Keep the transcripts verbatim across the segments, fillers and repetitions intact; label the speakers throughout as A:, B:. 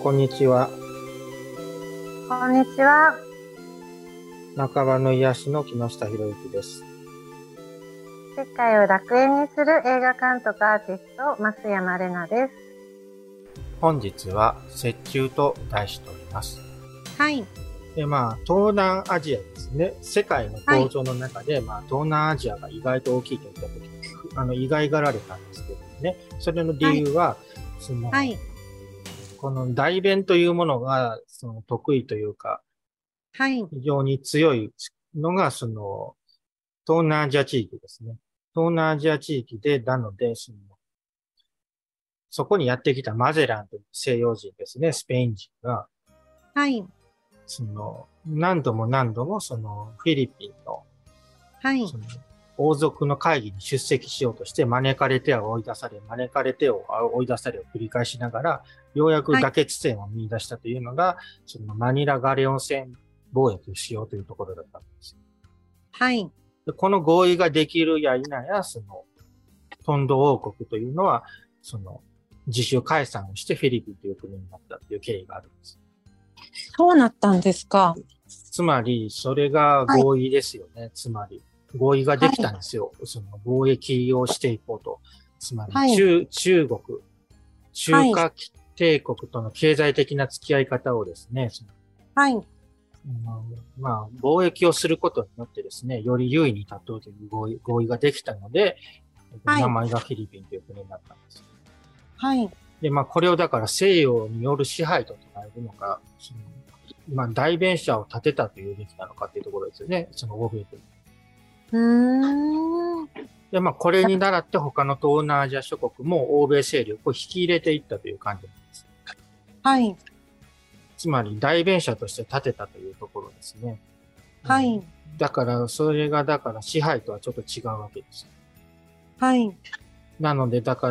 A: こんにちは。
B: こんにちは。
A: 半ばの癒しの木下博之です。
B: 世界を楽園にする映画監督アーティスト、増山玲奈です。
A: 本日は折衷と題しております。
B: はい。
A: で、まあ、東南アジアですね。世界の構造の中で、はい、まあ、東南アジアが意外と大きいといったときに、あの、意外がられたんですけどね。それの理由は、はい、その、はい、この代弁というものが、その得意というか、はい。非常に強いのが、その、東南アジア地域ですね。東南アジア地域で、なので、その、そこにやってきたマゼランという西洋人ですね、スペイン人が、はい。その、何度も何度もその、フィリピンの、はい。その、王族の会議に出席しようとして、招かれては追い出され、招かれてを追い出されを繰り返しながら、ようやく妥結点を見出したというのが、はい、そのマニラガレオン船貿易をしようというところだったんです。はい。でこの合意ができるや否や、その、トンド王国というのは、その、自主解散をしてフィリピンという国になったという経緯があるんです。
B: そうなったんですか。
A: つまり、それが合意ですよね。はい、つまり、合意ができたんですよ。はい、その貿易をしていこうと。つまり中、はい、中国、中華帝国との経済的な付き合い方をですね、そのはい。まあ、貿易をすることによってですね、より優位に立とうという合意、合意ができたので、はい、名前がフィリピンという国になったんです。はい。で、まあ、これをだから西洋による支配と捉えるのか、そのまあ、代弁者を立てたというべきなのかというところですよね、その欧米という。うーん。で、まあ、これに倣って他の東南アジア諸国も欧米勢力を引き入れていったという感じなんです。はい。つまり、代弁者として立てたというところですね。はい。だから、それが、だから支配とはちょっと違うわけです。はい。なので、だから、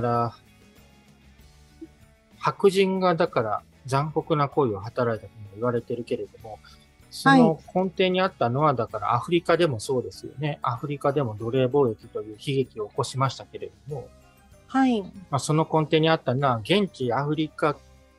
A: 白人がだから残酷な行為を働いたとも言われてるけれども、その根底にあったのは、だからアフリカでもそうですよね。アフリカでも奴隷貿易という悲劇を起こしましたけれども、はい。まあ、その根底にあったのは、現地アフリカ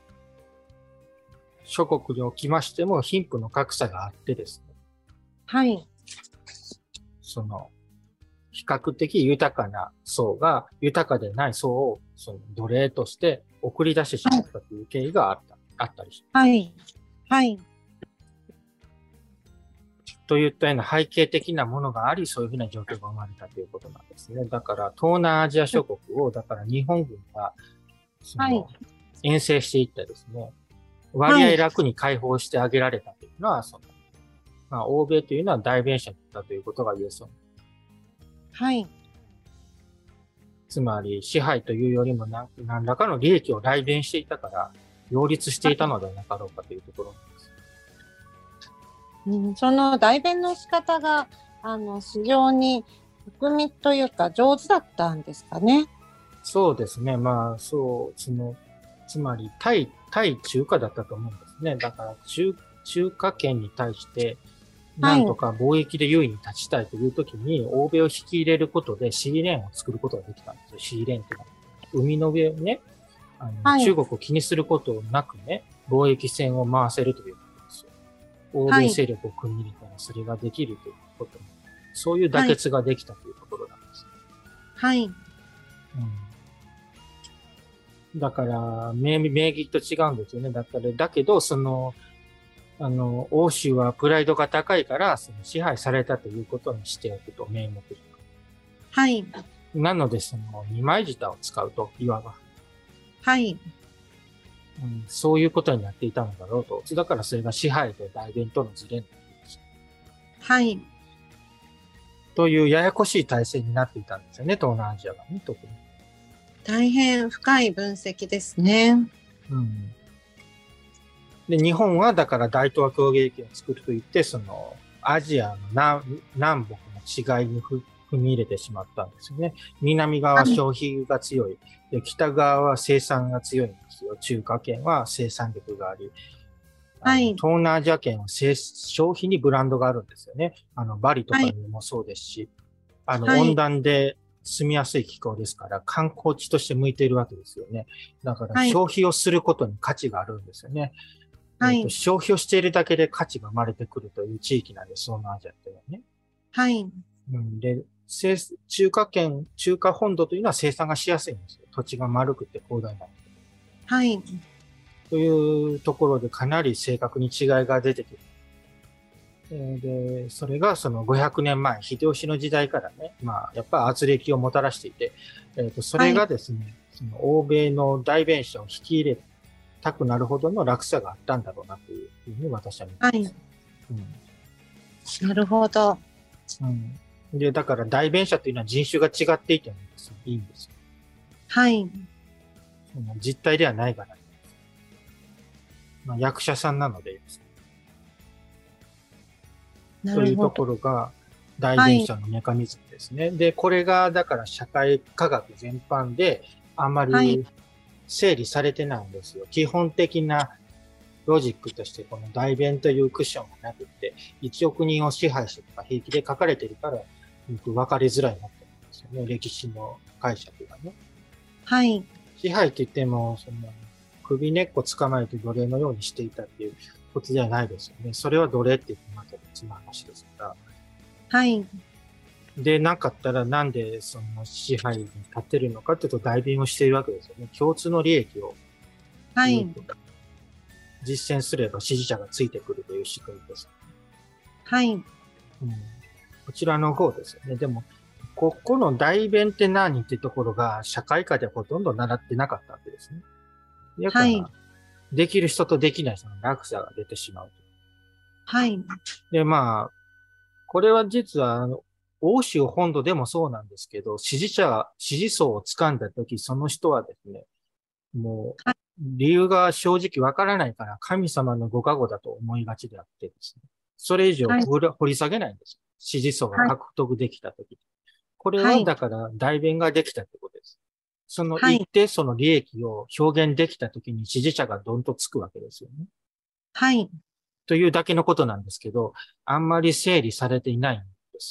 A: 諸国におきましても貧富の格差があってですね。はい。その、比較的豊かな層が豊かでない層をその奴隷として送り出してしまったという経緯があった、あったりします。はい。はい。といったような背景的なものがあり、そういうふうな状況が生まれたということなんですね。だから、東南アジア諸国を、だから日本軍が、その、遠征していったですね、割合楽に解放してあげられたというのは、その、まあ、欧米というのは代弁者だったということが言えそう。はい。つまり、支配というよりも何、何らかの利益を代弁していたから、擁立していたのではなかろうかというところなんです。
B: うん、その代弁の仕方が、あの、非常に巧みというか上手だったんですかね。
A: そうですね。まあ、そう、その、つまり、対、対中華だったと思うんですね。だから、中、中華圏に対して、なんとか貿易で優位に立ちたいというときに、はい、欧米を引き入れることでシーレーンを作ることができたんですよ。シーレーンっていうのは。海の上をね、あの、はい、中国を気にすることなくね、貿易船を回せるということですよ。欧米勢力を組み入れたらそれができるということ、はい、そういう妥結ができたというところなんです。はい。うん、だから、名義と違うんですよね。だから、だけど、その、あの、欧州はプライドが高いから、その支配されたということにしておくと、名目と。はい。なので、その、二枚舌を使うと、いわば。はい、うん。そういうことになっていたのだろうと。だからそれが支配と代弁とのズレになっています。はい。というややこしい体制になっていたんですよね、東南アジアがね、特に。
B: 大変深い分析ですね。うん。
A: で、日本はだから大東亜共栄圏を作ると言って、その、アジアの南、南北の違いに踏み入れてしまったんですよね。南側は消費が強い。で、北側は生産が強いんですよ。中華圏は生産力があり。はい。東南アジア圏は消費にブランドがあるんですよね。あの、バリとかにもそうですし、はい、あの、温暖で住みやすい気候ですから、観光地として向いているわけですよね。だから
B: はい。
A: 消費をすることに価値があるんですよね。
B: はい。
A: えっと、消費をしているだけで価値が生まれてくるという地域なんです、東南アジアっていうのはね。
B: はい。
A: うん、で、生中華圏、中華本土というのは生産がしやすいんですよ。土地が丸くて広大な。
B: はい。
A: というところでかなり正確に違いが出てくる。えーで、それがそのごひゃくねんまえ、秀吉の時代からね、まあ、やっぱり圧力をもたらしていて、えーと、それがですね、その欧米の代弁者を引き入れたくなるほどの落差があったんだろうなというふうに私は見てます。
B: はい。なるほど。
A: うん。うん。で、だから代弁者というのは人種が違っていてもですね、いいんですよ。
B: はい。
A: その実態ではないから、まあ、役者さんなのでですね、というところが代弁者のメカニズムですね。はい、で、これがだから社会科学全般であんまり整理されてないんですよ。はい、基本的なロジックとしてこの代弁というクッションがなくて、いちおく人を支配してとか平気で書かれてるから、分かりづらいなって思うんですよね。歴史の解釈がね。
B: はい。
A: 支配って言っても、その首根っこ捕まえて奴隷のようにしていたっていうことではないですよね。それは奴隷って言ってまた別の話ですから。
B: はい。
A: で、なかったらなんでその支配に立ってるのかっていうと代弁をしているわけですよね。共通の利益を。
B: はい。
A: 実践すれば支持者がついてくるという仕組みです。
B: はい。うん、
A: こちらの方ですよね。でも、ここの代弁って何っていうところが社会科でほとんど習ってなかったわけですね。だから、はい、できる人とできない人の落差が出てしまう。
B: はい。
A: で、まあ、これは実は、あの、欧州本土でもそうなんですけど、支持者、支持層を掴んだとき、その人はですね、もう、理由が正直わからないから神様のご加護だと思いがちであってですね。それ以上掘り下げないんです。支持層が獲得できたとき。これはだから代弁ができたってことです。その一定その利益を表現できたときに支持者がどんとつくわけですよね。
B: はい。
A: というだけのことなんですけど、あんまり整理されていないんです。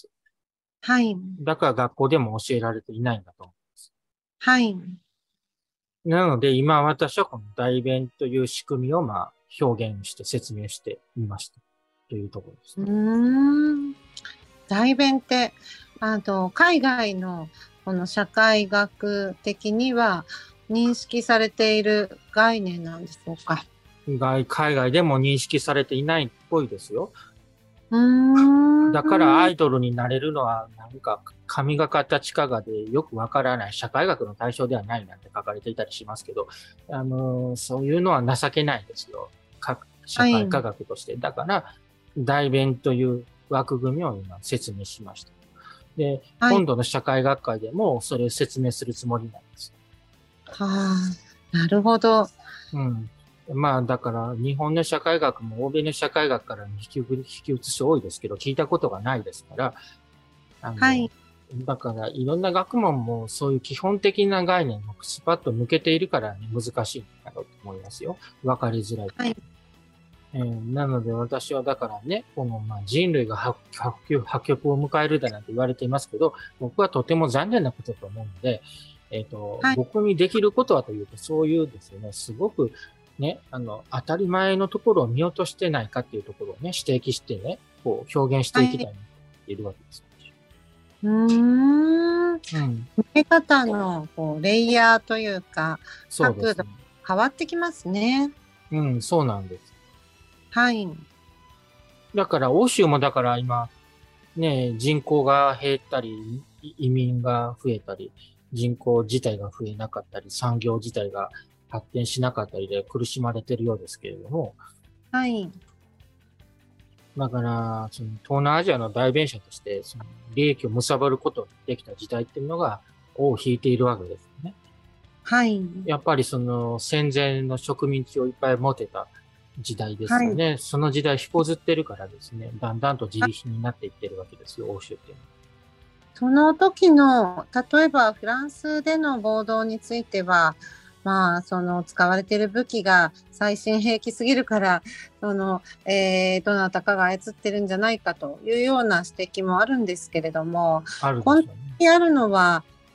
B: はい。
A: だから学校でも教えられていないんだと思います。
B: はい。
A: なので今私はこの代弁という仕組みをまあ表現して説明してみましたというところですね。
B: うーん。代弁ってあの海外のこの社会学的には認識されている概念なんでしょうか。
A: 海外でも認識されていないっぽいですよ。
B: うーん。
A: だからアイドルになれるのはなんか神がかった地下がでよくわからない社会学の対象ではないなんて書かれていたりしますけど、あのそういうのは情けないですよ。社会科学として。はい、だから代弁という枠組みを今説明しました。で、はい、今度の社会学会でもそれを説明するつもりなんです。
B: はあ、なるほど。
A: うん。まあ、だから、日本の社会学も欧米の社会学から引き引き移し多いですけど、聞いたことがないですから、あの、はい、だから、いろんな学問もそういう基本的な概念をスパッと抜けているから、ね、難しいんだろうと思いますよ。わかりづらい。はい、えー、なので、私はだからね、この、まあ、人類が破局破局を迎えるだなんて言われていますけど、僕はとても残念なことだと思うので、えっと、はい、僕にできることはというと、そういうですね、すごく、ね、あの、当たり前のところを見落としてないかっていうところをね、指摘してね、こう、表現していきたいなと言えるわけです。
B: はい、うーん。うん。見え方の、こう、レイヤーというか、
A: そうですね。
B: 変わってきますね。
A: うん、そうなんです。
B: はい。
A: だから、欧州もだから今、ね、人口が減ったり、移民が増えたり、人口自体が増えなかったり、産業自体が発展しなかったりで苦しまれてるようですけれども。
B: はい。
A: だから、その東南アジアの代弁者として、その利益を貪ることができた時代っていうのが尾を引いているわけですね。
B: はい。
A: やっぱりその戦前の植民地をいっぱい持てた時代ですよね。はい、その時代引こずってるからですね、だんだんと自利品になっていってるわけですよ、欧州っていうのは。
B: その時の、例えばフランスでの暴動については、まあ、その使われている武器が最新兵器すぎるから、その、えー、どなたかが操ってるんじゃないかというような指摘もあるんですけれども、
A: あるでしょうね。
B: 根底にあるのは、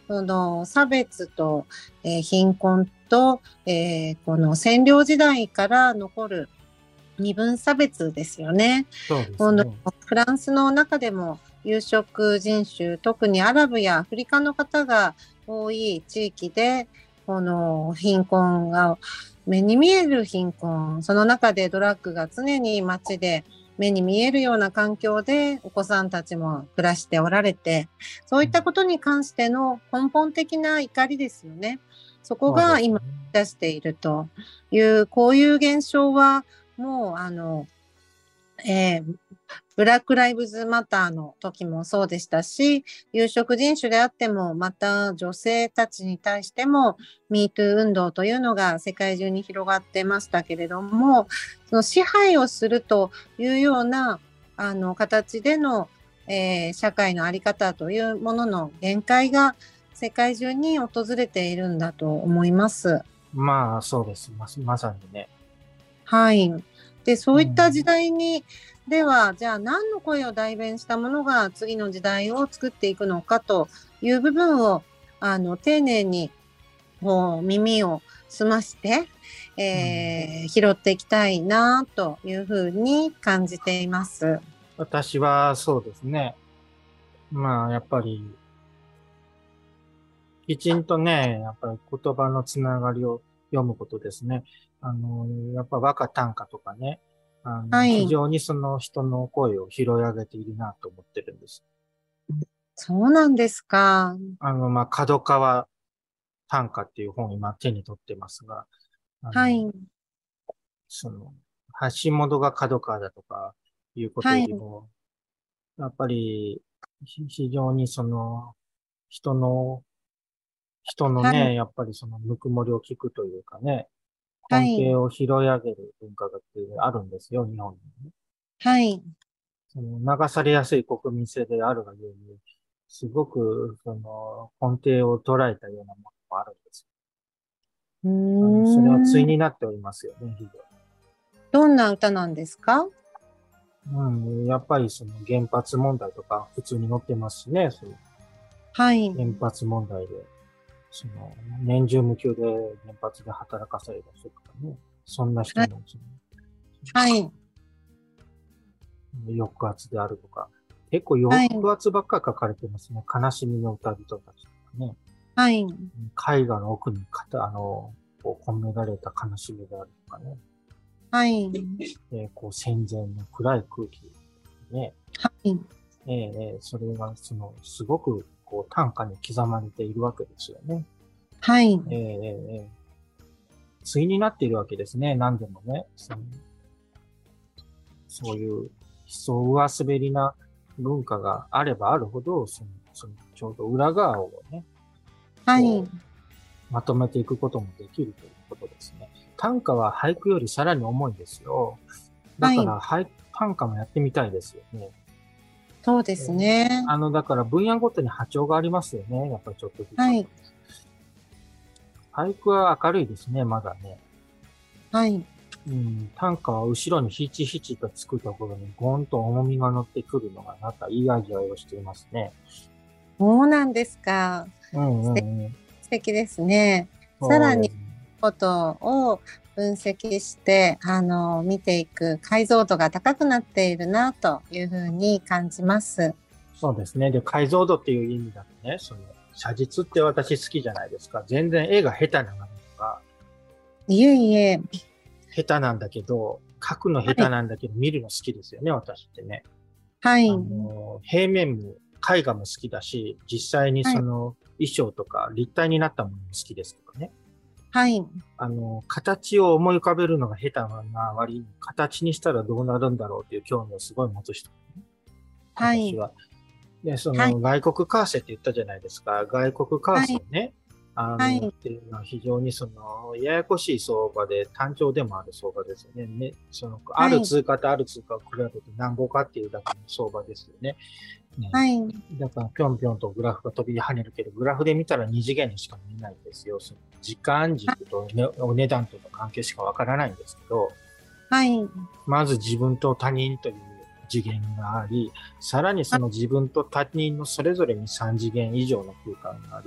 B: その差別と、えー貧困と、えーこの占領時代から残る身分差別ですよね。
A: そうで
B: この
A: すね。
B: フランスの中でも有色人種、特にアラブやアフリカの方が多い地域で、この貧困が目に見える貧困、その中でドラッグが常に街で目に見えるような環境でお子さんたちも暮らしておられて、そういったことに関しての根本的な怒りですよね。そこ
A: そうですね。
B: が今出しているという、こういう現象はもうあの、えーブラック・ライブズ・マターの時もそうでしたし、有色人種であっても、また女性たちに対しても、ミートゥー 運動というのが世界中に広がってましたけれども、その支配をするというようなあの形での、えー社会の在り方というものの限界が世界中に訪れているんだと思います。
A: まあ、そうです。ま、まさにね。
B: はい。で、そういった時
A: うん。
B: 代に、では、じゃあ何の声を代弁したものが次の時代を作っていくのかという部分を、あの、丁寧にこう耳を澄まして、
A: うん。
B: えー拾っていきたいなというふうに感じています。
A: 私はそうですね。まあ、やっぱり、きちんとね、やっぱり言葉のつながりを読むことですね。あの、やっぱ和歌短歌とかね、あの、非
B: はい。
A: 常にその人の声を拾い上げているなと思ってるんです。
B: そうなんですか。
A: あの、まあ、角川短歌っていう本を今手に取ってますが、あの、
B: はい。
A: その、橋本が角川だとかいうこと
B: はい。
A: よりも、やっぱり、ひ非常にその、人の、人の
B: はい。
A: ね、やっぱりそのぬくもりを聞くというかね、根
B: はい。
A: 底を拾い上げる文化がってあるんですよ、日本にね。
B: はい。
A: その流されやすい国民性であるがゆえに、すごく、その、根底を捉えたようなものもあるんです。
B: うー
A: あの、それは対に
B: ん。
A: なっておりますよね、非常
B: どんな歌なんですか？
A: に。うん、やっぱりその原発問題とか普通に載ってますしね、その
B: はい。
A: 原発問題で、その、年中無休で原発で働かされた人とかね、そんな人
B: はい。
A: のそ
B: はい。
A: の抑圧であるとか、結構
B: はい。
A: 抑圧ばっか書かれてますね。悲しみの歌人たちとかね。
B: はい。
A: 絵画の奥にかた、あの、こう込められた悲しみであるとかね。
B: はい。
A: えーこう戦前の暗い空気ね。
B: はい。
A: えーえーそれが、その、すごく、こう、短歌に刻まれているわけですよね。
B: はい。
A: えーえーえー対になっているわけですね。何でもね。そのそういう、そう上滑りな文化があればあるほど、その、そのちょうど裏側をね、
B: はい。
A: こう、まとめていくこともできるということですね。短歌は俳句よりさらに重いんですよ。だ
B: はい。
A: から俳、短歌もやってみたいですよね。
B: そうです
A: えー
B: ね。
A: あの、だから分野ごとに波長がありますよね。やっぱりちょっとずつ。
B: はい。
A: 俳句は明るいですね、まだね。
B: はい。
A: うん、短歌は後ろにヒチヒチとつくところにゴンと重みが乗ってくるのが、なんかいい味わいをしていますね。
B: そうなんですか。
A: うん
B: 素敵、
A: うんうん。
B: 素敵ですね。さらに、
A: そうですね。
B: ことを分析して、あの、見ていく解像度が高くなっているな、というふうに感じます。
A: そうですね。で、解像度っていう意味だとね、その、写実って私好きじゃないですか。全然絵が下手なのとか、
B: いえいえ。
A: 下手なんだけど、描くの下
B: はい。
A: 手なんだけど、見るの好きですよね、私ってね。あ
B: はい。
A: の、平面も絵画も好きだし、実際に
B: はい。
A: その衣装とか立体になったものも好きですとかね。
B: はい。
A: あの、形を思い浮かべるのが下手な割に、形にしたらどうなるんだろうっていう興味をすごい持つ人、
B: はい。
A: 私は。で、そ
B: はい。
A: の外国為替って言ったじゃないですか。外国為
B: はい。
A: 替ね。あの、っ
B: はい。
A: ていうのは非常にその、ややこしい相場で単調でもある相場ですよね。ね、その、ある
B: はい。
A: 通貨とある通貨を比べてなんぼかっていうだけの相場ですよね。ね。
B: はい。
A: だから、ぴょんぴょんとグラフが飛び跳ねるけど、グラフで見たら二次元にしか見えないんですよ。その時間軸と、ね、お値段との関係しかわからないんですけど、
B: はい。
A: まず自分と他人という次元があり、さらにその自分と他人のそれぞれにさん次元以上の空間があり、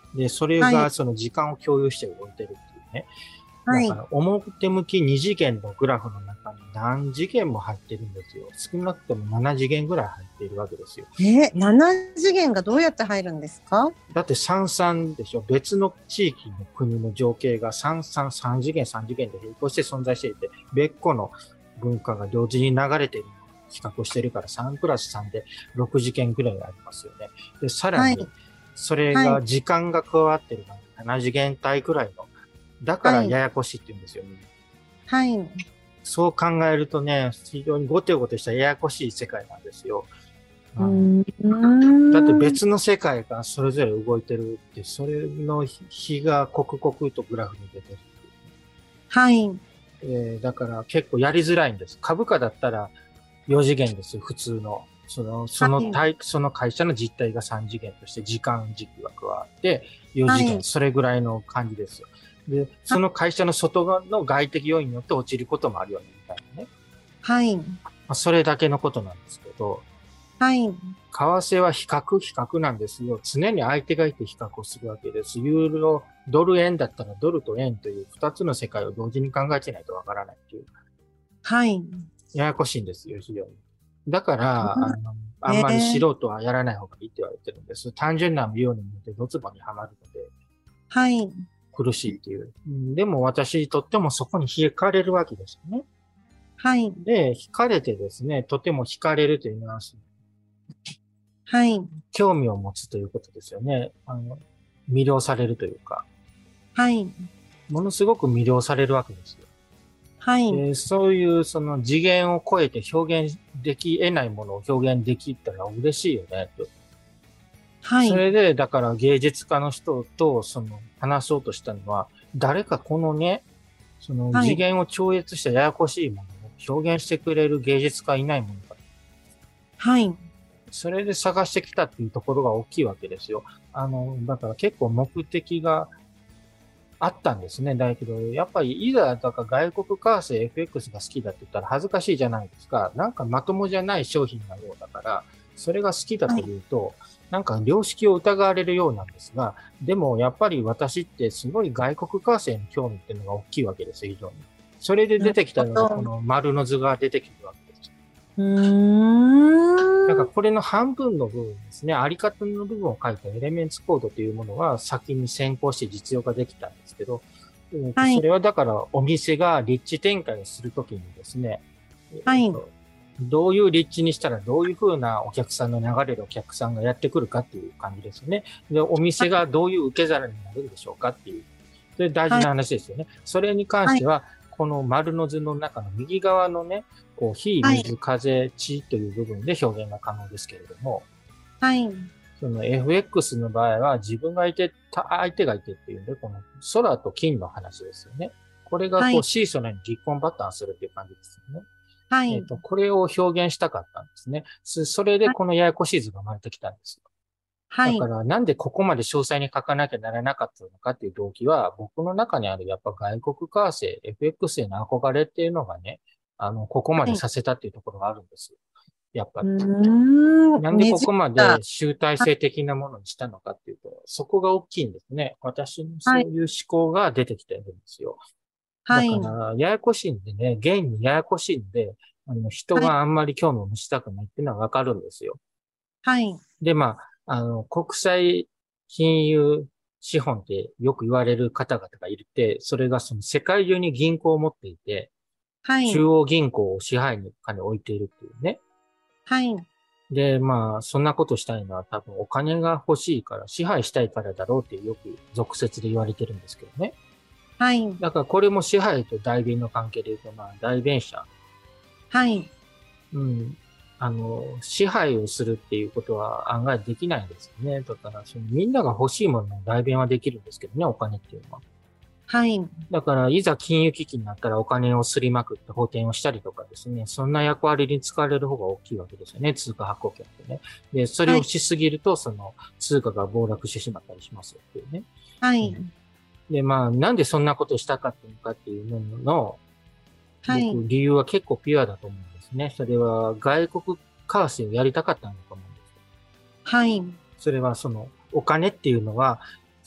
A: で、それがその時間を共有して動いてるっていうね。
B: はい。
A: だから表向きに次元のグラフの中に何次元も入ってるんですよ。少なくともなな次元ぐらい入っているわけですよ。
B: え、なな次元がどうやって入るんですか？
A: だって三三でしょ。別の地域の国の情景が三三、三次元、三次元で並行して存在していて、別個の文化が同時に流れているのを比較してるからさんプラスさんでろく次元ぐらいありますよね。で、さらに、それが時間が加わってるからなな次元帯くらいの。だからややこしいって言うんですよね。
B: はい。
A: そう考えるとね、非常にごてごてしたややこしい世界なんですよ。
B: うーん。
A: だって別の世界がそれぞれ動いてるって、それの比が刻々とグラフに出てる。
B: はい。
A: えー、だから結構やりづらいんです。株価だったらよ次元ですよ、普通の。その、その体、はい、その会社の実態がさん次元として時間軸が加わってよ次元、はい、それぐらいの感じですよ。で、その会社の外側の外的要因によって落ちることもあるよね、みたいなね。
B: はい。ま
A: あ、それだけのことなんですけど、
B: はい。
A: 為替は比較、比較なんですよ。常に相手がいて比較をするわけです。ユーロ、ドル円だったらドルと円という二つの世界を同時に考えてないとわからないっていう。
B: はい。
A: ややこしいんですよ、非常に。だから、あの、あんまり素人はやらない方がいいって言われてるんです。単純な美容に見てドツボにはまるので。
B: はい。
A: 苦しいっていう。でも私にとってもそこに惹かれるわけですよね。
B: はい。
A: で、惹かれてですね、とても惹かれるというのは、
B: はい。
A: 興味を持つということですよね。あの、魅了されるというか。
B: はい。
A: ものすごく魅了されるわけですよ。
B: はい。
A: で、そういうその次元を超えて表現でき得ないものを表現できたら嬉しいよね、と。はい。それで、だから芸術家の人とその話そうとしたのは、誰かこのね、その次元を超越したややこしいものを表現してくれる芸術家いないものか。
B: はい。
A: それで探してきたっていうところが大きいわけですよ。あの、だから結構目的があったんですね。だけど、やっぱりいざ、だから外国為替 エフエックス が好きだって言ったら恥ずかしいじゃないですか。なんかまともじゃない商品なようだから、それが好きだというと、はい、なんか良識を疑われるようなんですが、でもやっぱり私ってすごい外国為替への興味っていうのが大きいわけですよ、非常に。それで出てきたのがこの丸の図が出てきるわけです。
B: うーん。
A: だからこれの半分の部分ですね、あり方の部分を書いたエレメンツコードというものは先に先行して実用化できたんですけど、はい、それはだからお店が立地展開をするときにですね、
B: はい、
A: どういう立地にしたらどういうふうなお客さんの流れるお客さんがやってくるかっていう感じですよね。で、お店がどういう受け皿になるんでしょうかっていう。それ大事な話ですよね。はい、それに関しては、この丸の図の中の右側のね、こう、火、水、風、地という部分で表現が可能ですけれども、
B: はい。
A: その エフエックス の場合は自分がいて、相手がいてっていうんで、この空と金の話ですよね。これがこう、シーソーのように立本バッタンするっていう感じですよね。
B: はい。
A: えっと、これを表現したかったんですね。それでこのややこしい図が生まれてきたんですよ。はい。だから、なんでここまで詳細に書かなきゃならなかったのかっていう動機は、僕の中にあるやっぱ外国為替、エフエックス への憧れっていうのがね、あの、ここまでさせたっていうところがあるんですよ。やっぱり。なんでここまで集大成的なものにしたのかっていうと、そこが大きいんですね。私のそういう思考が出てきてるんですよ。はい。だから、ややこしいんでね、現にややこしいんで、あの、人があんまり興味を持ちたくないっていうのはわかるんですよ。
B: はい。
A: で、まあ、あの、国際金融資本ってよく言われる方々がいるって、それがその世界中に銀行を持っていて、はい。中央銀行を支配に金を置いているっていうね。
B: はい。
A: で、まあ、そんなことしたいのは多分お金が欲しいから、支配したいからだろうってよく俗説で言われてるんですけどね。はい。だからこれも支配と代弁の関係で言うと、まあ、代弁者。はい。うん。あの、支配をするっていうことは案外できないんですよね。だから、そのみんなが欲しいものの代弁はできるんですけどね、お金っていうのは。はい。だから、いざ金融危機になったらお金をすりまくって補填をしたりとかですね、そんな役割に使われる方が大きいわけですよね、通貨発行権ってね。で、それをしすぎると、その、通貨が暴落してしまったりしますよっていうね。はい。うん、で、まあ、なんでそんなことしたかっていうのかっていうのの、はい。僕、理由は結構ピュアだと思うんですね。それは、外国為替をやりたかったんだと思うんです。はい。それは、その、お金っていうのは、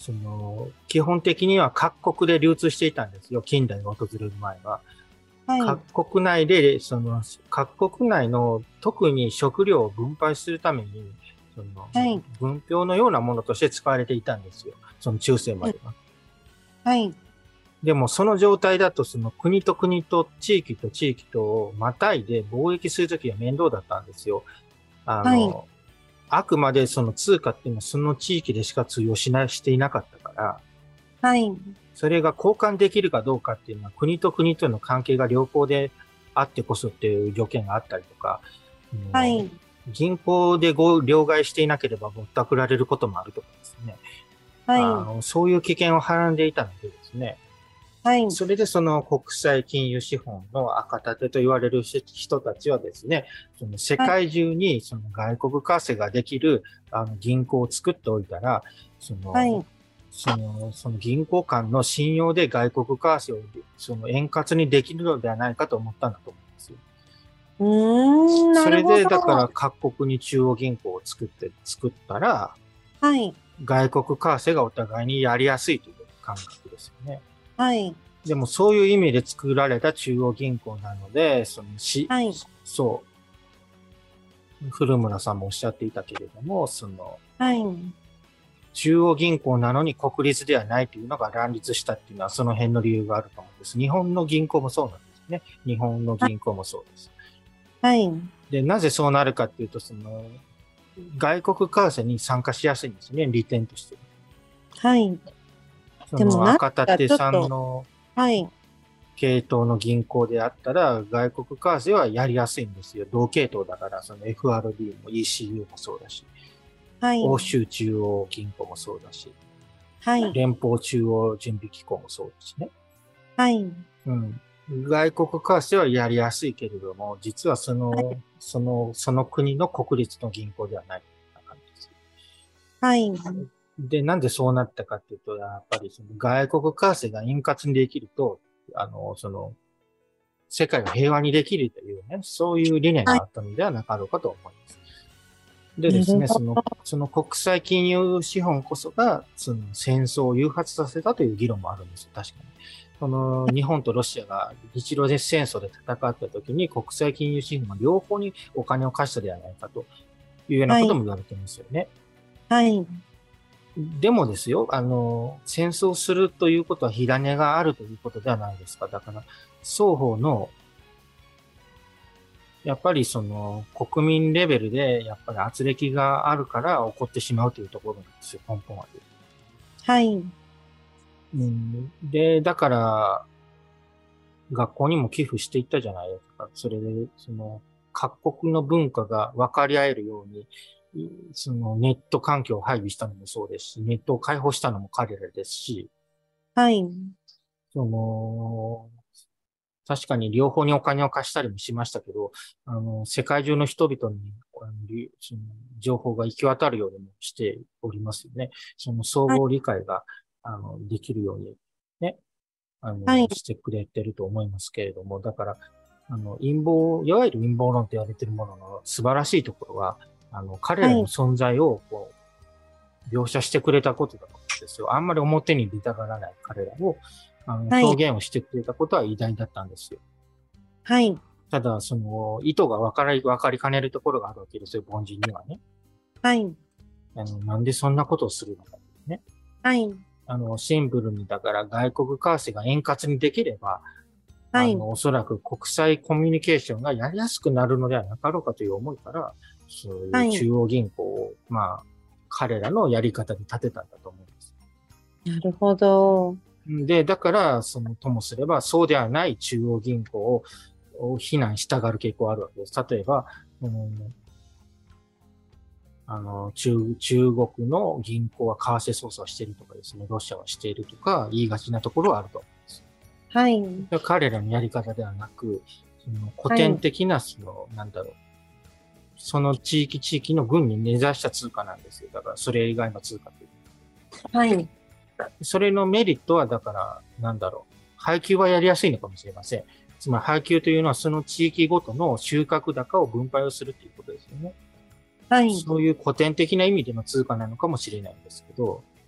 A: その、基本的には各国で流通していたんですよ。近代が訪れる前は。
B: はい。
A: 各国内で、その、各国内の特に食料を分配するために、その、
B: はい。
A: 分票のようなものとして使われていたんですよ。その中世までは。
B: はい。
A: でもその状態だと、その国と国と地域と地域とをまたいで貿易するときは面倒だったんですよ。あ
B: はい。
A: の、あくまでその通貨っていうのはその地域でしか通用しない、していなかったから、
B: はい。
A: それが交換できるかどうかっていうのは国と国との関係が良好であってこそっていう条件があったりとか、
B: はい。
A: 銀行でご両替していなければぼったくられることもあるとかですね。
B: はい。
A: あの、そういう危険をはらんでいたのでですね。
B: はい。
A: それでその国際金融資本の赤立てと言われる人たちはですね、その世界中にその外国為替ができるあの銀行を作っておいたら、そ
B: はい。
A: の、その、その銀行間の信用で外国為替をその円滑にできるのではないかと思ったんだと思うんですよ。
B: うーん、な
A: それで、
B: るほど。
A: だから各国に中央銀行を作って、作ったら、
B: はい。
A: 外国為替がお互いにやりやすいという感覚ですよね。
B: はい。
A: でもそういう意味で作られた中央銀行なので、そのし、
B: はい。
A: そう、古村さんもおっしゃっていたけれども、その、
B: はい。
A: 中央銀行なのに国立ではないというのが乱立したっていうのはその辺の理由があると思うんです。日本の銀行もそうなんですね。日本の銀行もそうです。
B: はい。
A: で、なぜそうなるかっていうと、その、外国為替に参加しやすいんですね、利点として。
B: はい。
A: そ
B: でもなん
A: の赤
B: か
A: 立さん
B: ちょっと、
A: の
B: はい。
A: 系統の銀行であったら、外国為替はやりやすいんですよ。同系統だから、その エフアールビー も イーシーユー もそうだし、
B: はい。
A: 欧州中央銀行もそうだし、
B: はい。
A: 連邦中央準備機構もそうですね。
B: はい。
A: うん。外国為替はやりやすいけれども、実はそ
B: はい。
A: の、その、その国の国立の銀行ではないような感じです。
B: はい。
A: で、なんでそうなったかっていうと、やっぱりその外国為替が円滑にできると、あの、その、世界を平和にできるというね、そういう理念
B: はい。
A: があったのではなかろうかと思います。でですね、
B: なるほど。
A: その、その国際金融資本こそが、その戦争を誘発させたという議論もあるんですよ、確かに。その、日本とロシアが日露戦争で戦った時に国際金融資本が両方にお金を貸したではないかというような
B: はい。
A: ことも言われていますよね。
B: はい。
A: でもですよ、あの、戦争するということは火種があるということではないですか。だから、双方のやっぱりその国民レベルでやっぱり圧力があるから起こってしまうというところなんですよ、根本は。
B: はい。
A: うん、で、だから学校にも寄付していったじゃないですか。それで、その各国の文化が分かり合えるように、そのネット環境を配備したのもそうですし、ネットを開放したのも彼らですし、
B: はい。
A: その、確かに両方にお金を貸したりもしましたけど、あの、世界中の人々に、あのその情報が行き渡るようにもしておりますよね。その総
B: はい。
A: 合理解が、あの、できるように、ね、あの、
B: はい。
A: してくれてると思いますけれども、だから、あの、陰謀、いわゆる陰謀論と言われているものの素晴らしいところは、あの、彼らの
B: はい。
A: 存在を、こう、描写してくれたことだと思うんですよ。あんまり表に出たがらない彼らを、あの、
B: はい。
A: 表現をしてくれたことは偉大だったんですよ。
B: はい。
A: ただ、その、意図が分かり、分かりかねるところがあるわけですよ、凡人にはね。
B: はい。
A: あの、なんでそんなことをするのかね。
B: はい。
A: あの、シンプルに、だから外国為替が円滑にできれば、
B: はい。
A: あの、おそらく国際コミュニケーションがやりやすくなるのではなかろうかという思いから、そういう
B: はい。
A: 中央銀行を、まあ、彼らのやり方に立てたんだと思うんです。
B: なるほど。
A: で、だから、その、ともすれば、そうではない中央銀行を、を非難したがる傾向があるわけです。例えば、うん、あの、中、中国の銀行は為替操作をしているとかですね、ロシアはしているとか言いがちなところはあると思うんです。
B: はい。
A: 彼らのやり方ではなく、その古
B: はい。
A: 典的な、その、なんだろう、その地域地域の軍に根ざした通貨なんですよ。だから、それ以外の通貨という。
B: はい。
A: それのメリットは、だから、なんだろう、配給はやりやすいのかもしれません。つまり、配給というのは、その地域ごとの収穫高を分配をするということですよね。
B: はい。
A: そういう古典的な意味での通貨なのかもしれないんですけど、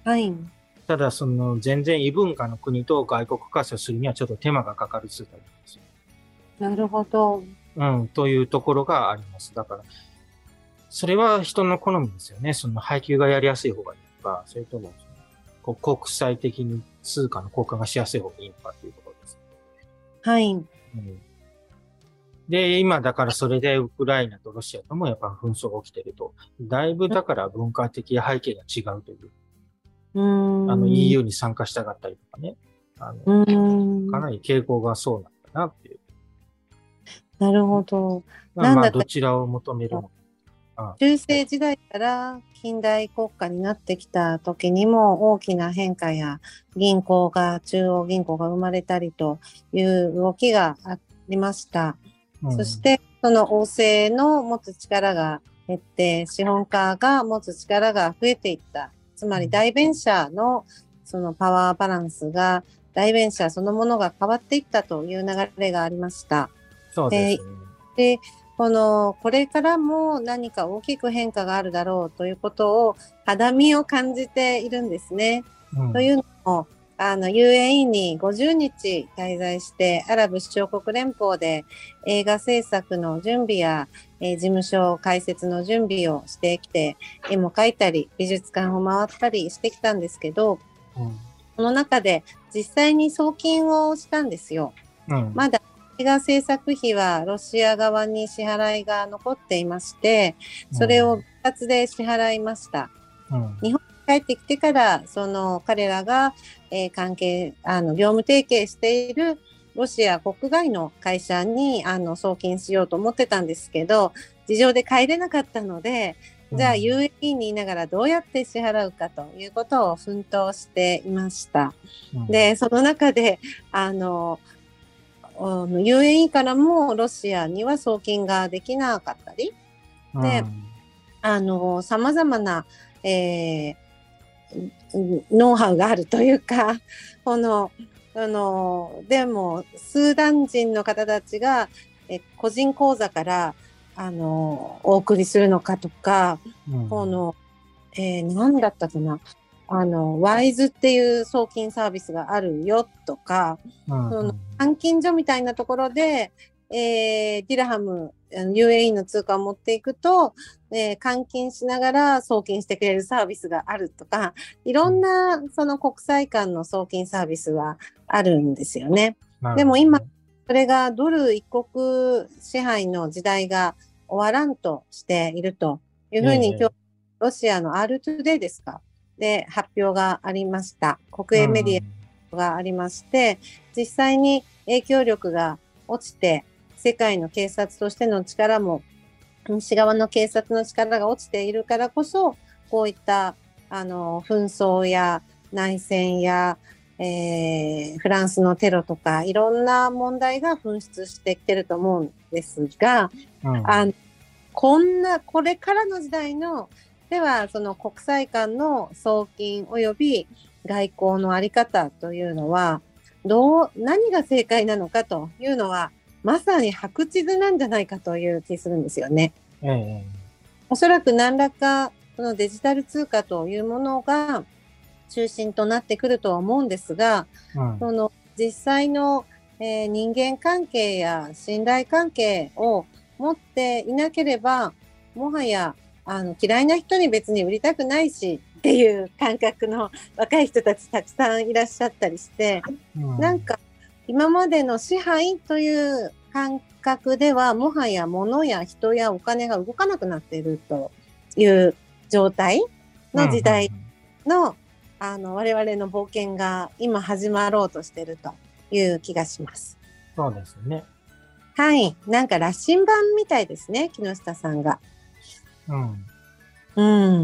B: はい。
A: ただ、その全然異文化の国と外国化するにはちょっと手間がかかる通貨なんですよ。
B: なるほど。
A: うん、というところがあります。だから、それは人の好みですよね。その配給がやりやすい方がいいのか、それとも、こう国際的に通貨の交換がしやすい方がいいのかっていうところです。
B: はい。
A: うん、で、今だからそれでウクライナとロシアともやっぱ紛争が起きてると。だいぶだから文化的背景が違うという。
B: うーん。
A: あの イーユー に参加したかったりとかね。あの、
B: うーん。
A: かなり傾向がそうなんだなっていう。
B: なるほど。
A: まあ、まあ、
B: なんだか
A: どちらを求めるのか。あ
B: 中世時代から近代国家になってきた時にも大きな変化や銀行が、中央銀行が生まれたりという動きがありました。
A: うん、
B: そして、その王政の持つ力が減って、資本家が持つ力が増えていった。つまり代弁者のそのパワーバランスが、代弁者そのものが変わっていったという流れがありました。
A: そうですね。
B: で、この、これからも何か大きく変化があるだろうということを肌身を感じているんですね。うん、というのも、あの、ユーエーイー にごじゅうにち滞在して、アラブ首長国連邦で映画制作の準備や、えー、事務所開設の準備をしてきて、絵も描いたり、美術館を回ったりしてきたんですけど、うん、その中で実際に送金をしたんですよ。うん、まだ映画制作費はロシア側に支払いが残っていまして、それを一括で支払いました。うん、日本に帰ってきてから、その彼らが、えー、関係、あの、業務提携しているロシア国外の会社にあの送金しようと思ってたんですけど、事情で帰れなかったので、じゃあ ユーエーイー にいながらどうやって支払うかということを奮闘していました。うん、で、その中で、あの、ユーエーイー からもロシアには送金ができなかったり、うん、で、あの、様々な、えー、ノウハウがあるというか、この、あの、でも、スーダン人の方たちが、え個人口座から、あの、お送りするのかとか、うん、この、えー、何だったかな、あの、ワイズっていう送金サービスがあるよとか、うんうん、その換金所みたいなところで、えー、ディラハム、ユーエーイー の通貨を持っていくと、えー、換金しながら送金してくれるサービスがあるとか、いろんなその国際間の送金サービスはあるんですよね。でも今、それがドル一国支配の時代が終わらんとしているというふうに、今日、ロシアの アールトゥデイ ですかで発表がありました。国営メディアがありまして、うん、実際に影響力が落ちて、世界の警察としての力も、西側の警察の力が落ちているからこそ、こういった、あの、紛争や内戦や、えー、フランスのテロとか、いろんな問題が噴出してきてると思うんですが、うん、あのこんな、これからの時代の、では、その国際間の送金及び外交のあり方というのは、どう、何が正解なのかというのは、まさに白地図なんじゃないかという気するんですよね。うん、おそらく何らか、そのデジタル通貨というものが中心となってくるとは思うんですが、うん、その実際の、えー、人間関係や信頼関係を持っていなければ、もはやあの嫌いな人に別に売りたくないしっていう感覚の若い人たちたくさんいらっしゃったりして、うん、なんか今までの支配という感覚ではもはや物や人やお金が動かなくなっているという状態の時代の、うん、あの我々の冒険が今始まろうとしているという気がします。
A: そうですね。
B: はい。なんか羅針盤みたいですね、木下さんが。
A: うん。
B: うん。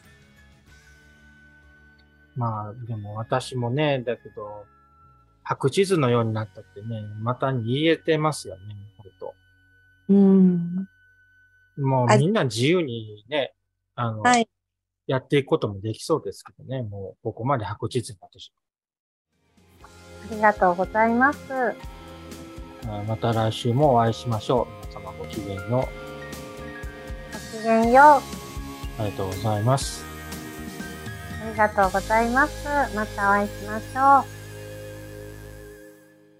A: まあ、でも私もね、だけど、白地図のようになったってね、また言えてますよね、ほんと。
B: うん。
A: もうみんな自由にね、あの、はい、やっていくこともできそうですけどね、もうここまで白地図になってし
B: まう。ありがとうございます。
A: また来週もお会いしましょう。皆様ごきげんよう。ご
B: きげんよう。
A: ありがとうございます。
B: ありがとうございます。またお会いしましょう。